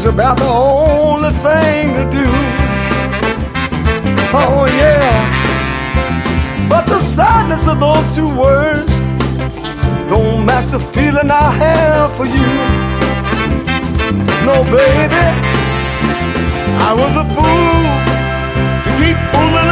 is about the only thing to do. Oh yeah, but the sadness of those two words don't match the feeling I have for you. No baby, I was a fool to keep fooling